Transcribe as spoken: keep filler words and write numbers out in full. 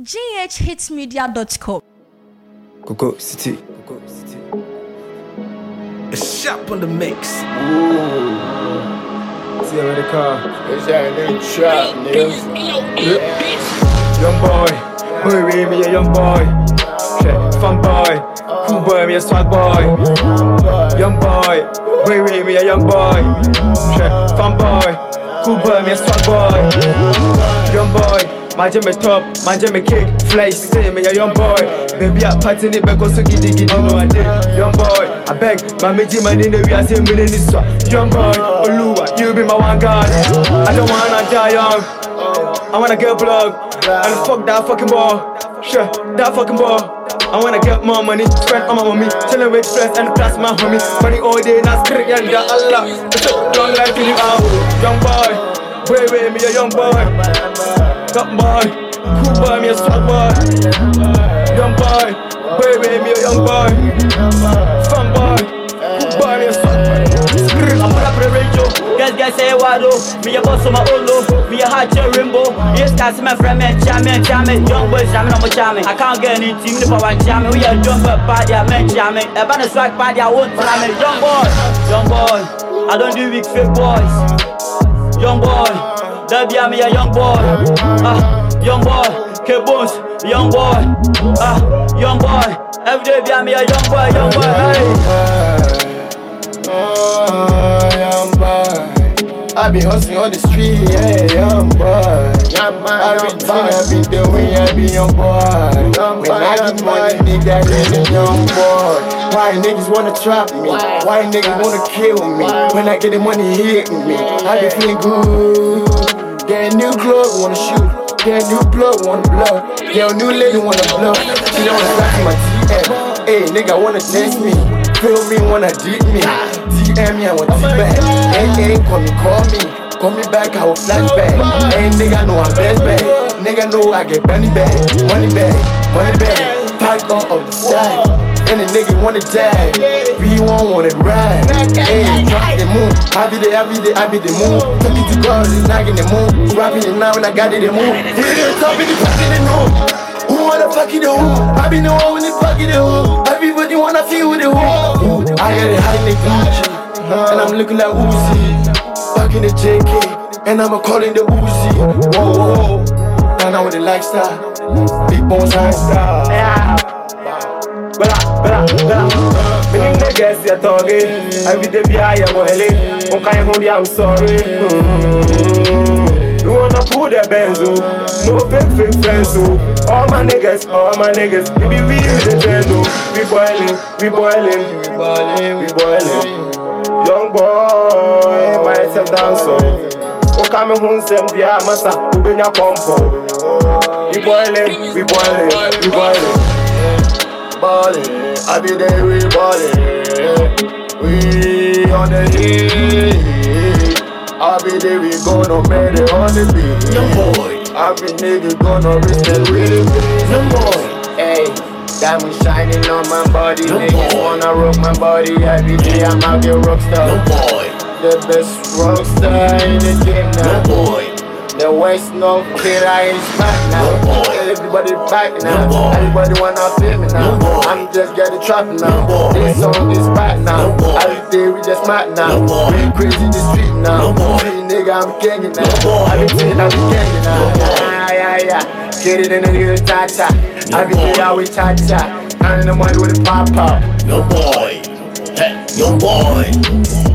g h hits media dot com. Coco City. Coco City. A shop on the mix. Ooh. See how the car. It's that new trap, nigga. Young boy, boy, me a young boy. Shit, fun boy, cool boy, me a swag boy. Young boy, boy, me a young boy. Shit, fun boy, cool boy, me a swag boy. Young boy, my gym is top, my gym is kick, fly, say me a young boy. Baby, I party in it because so giddy giddy, no I did. Young boy, I beg, my meji man in the way I say me in this one. Young boy, Oluwa, you be my one god. I don't wanna die young, I wanna get plug. And fuck that fucking ball, sure, that fucking ball. I wanna get more money, spend on my mommy, chillin' with friends and plus my homie. Money all day, not straight and that Allah. Young life in you out, young boy, boy, boy, me a young boy. Top boy, cool boy, me a swag boy. Young boy, boy, boy, me a young boy. Fun boy, cool boy, me a swag boy. I'm put up the radio, guys, guys say what do. Me a boss on my own low, me a hot cherry rainbow. Yes, guys, my friend, man, jamming, jamming. Young boys jamming, I'm jamming. I can't get any team if I want jamming. We are doing but bad, yeah, man, jamming. A band of swag bad, I won't jam it. Young boy, young boy, I don't do weak fake boys. Young boy, there be me a young boy. Ah, young boy, K-Bones, young boy. Ah, young boy, every day be me a young boy, young boy. Hey. Oh, young boy, I be hustling on the street, yeah, young boy. Young boy, I be doing, I be doing, I be young boy. Young when boy, I get money, nigga, I get a young boy. Why niggas wanna trap me? Why niggas wanna kill me? When I get the money, hit me. I be feeling good. Get a new clothes, wanna shoot. Get a new plug, wanna blow. Get a new lady, wanna blow. She don't wanna slap my T M. Hey, nigga, wanna test me. Feel me, wanna deep me. T M me, I want T-back. Hey, hey, call me, call me. Call me back, I will flashback. Hey, nigga, know I'm best back. Nigga, know I get money back. Money back, money back. Pack on of the side. And the nigga wanna die. We won't wanna ride. Hey, drop the moon. I be the, I be the, I be the moon. Took it to God, it's not in the moon. Rapping it now and I got it in the moon. Hit it top in the pocket in the moon. Who wanna fuck it the who? I be the one when they fuck it the who. Everybody wanna feel with the who. I got it high in the Gucci. And I'm looking like Uzi. Fucking the J K. And I'm a calling the Uzi. Whoa, whoa, whoa. And I'm with the lifestyle. Big bones high style. Yeah. Bella, bella, bella. Many niggas you're talking. Every day be I am willing. Okay, homie, I'm sorry. You wanna pull that benzo? No fake, fake friends, so. All my niggas, all my niggas. We be real, the trendo. We boiling, we boiling, we boiling, we boiling. Young boy, myself dancer. Okay, me home sem dia masa. We bring your compo. We boiling, we boiling, we boiling. Ballin', I be there, we ballin'. We on the heat. I be there, we gonna make it on the beat. Young boy, I be nigga gonna risk it really big. young boy, Hey, diamond shining on my body. Young Niggas boy. wanna rock my body. Every day I'm out here rockstar. young boy, The best rockstar in the game young now. boy, The West North kid, I is back now. Young boy. Everybody back now. Young boy. Everybody wanna feel me now. Young boy. I'm just getting trapped Young now. boy. This song is back now. Young boy. Every day we just mad now. Young boy. We crazy in the street now. Young boy. Free nigga, I'm ganging now. Young boy. I be saying I be ganging now. Young boy. Yeah, yeah, yeah. Get it in the little cha-cha. I be boy. there out with cha-cha. Counting the money with the pop-pop. young boy, hey, young boy.